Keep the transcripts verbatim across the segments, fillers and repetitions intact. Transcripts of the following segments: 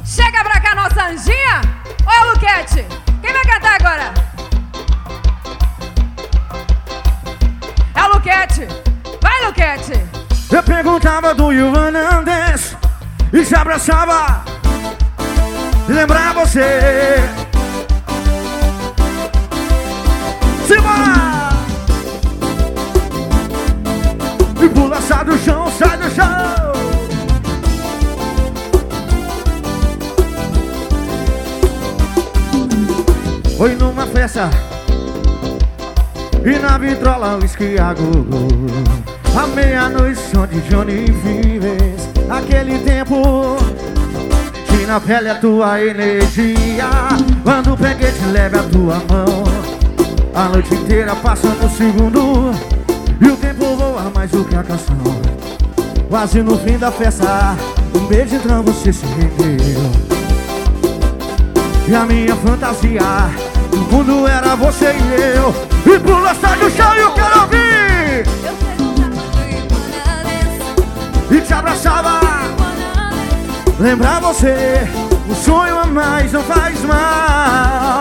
Chega pra cá, nossa anjinha. Ô, Luquete, quem vai cantar agora? É o Luquete. Vai, Luquete. Eu perguntava do You Wanna Dance e se abraçava, lembrar você. Simbora! E pula, sai do chão, sai do chão. Foi numa festa e na vitrola o esquiago. À meia-noite, som de Johnny Vives. Aquele tempo que na pele a tua energia. Quando peguei te leve a tua mão. A noite inteira passa no segundo e o tempo voa mais do que a canção. Quase no fim da festa, um beijo então você se rendeu. E a minha fantasia, o mundo era você e eu. E pula, sai do chão e eu quero ouvir. E te abraçava, lembrar você. O sonho a mais não faz mal.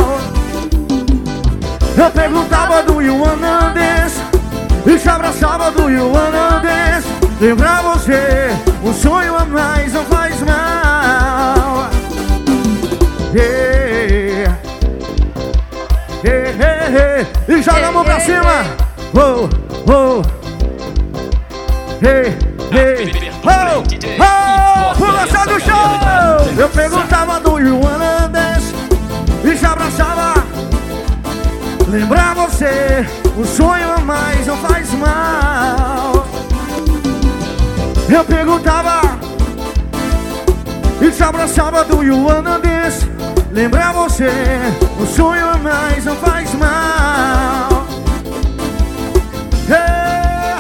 Eu perguntava do You Wanna Dance e te abraçava do You Wanna Dance. Lembrar você. O sonho a mais não faz mal. Yeah. Hey, hey, hey. E joga a mão pra cima. Oh, oh. Hey, hey. Oh, oh. Pula, sai do chão. Eu perguntava do You Wanna Dance e te abraçava, lembrar você. O sonho a mais não faz mal. Eu perguntava e te abraçava do You Wanna Dance. Lembrar você, o sonho a mais não faz mal. Yeah.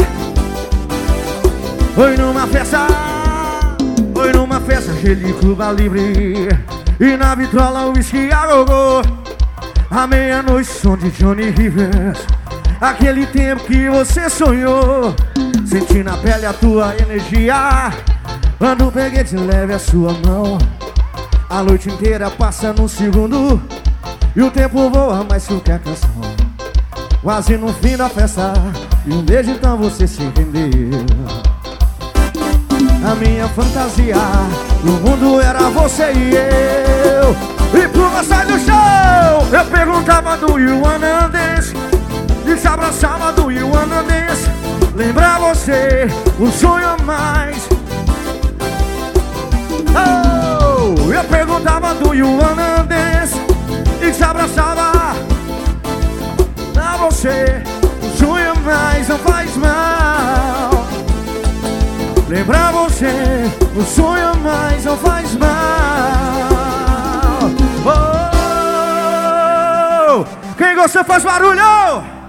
Foi numa festa, foi numa festa cheia de Cuba Livre e na vitrola o whisky a gogô. À meia-noite, som de Johnny Rivers. Aquele tempo que você sonhou. Senti na pele a tua energia. Quando peguei te leve a sua mão. A noite inteira passa num segundo e o tempo voa mais do que a canção. Quase no fim da festa e um beijo então você se rendeu. A minha fantasia, no mundo era você e eu. E pula, sai do chão. Eu perguntava do You Wanna Dance e te abraçava do You Wanna Dance. Lembrar você, o sonho a mais. Oh, eu perguntava do You Wanna Dance e te abraçava, a você. O sonho a mais não faz mal. Lembrar você, o sonho a mais não faz mal. Oh, quem gosta faz barulho.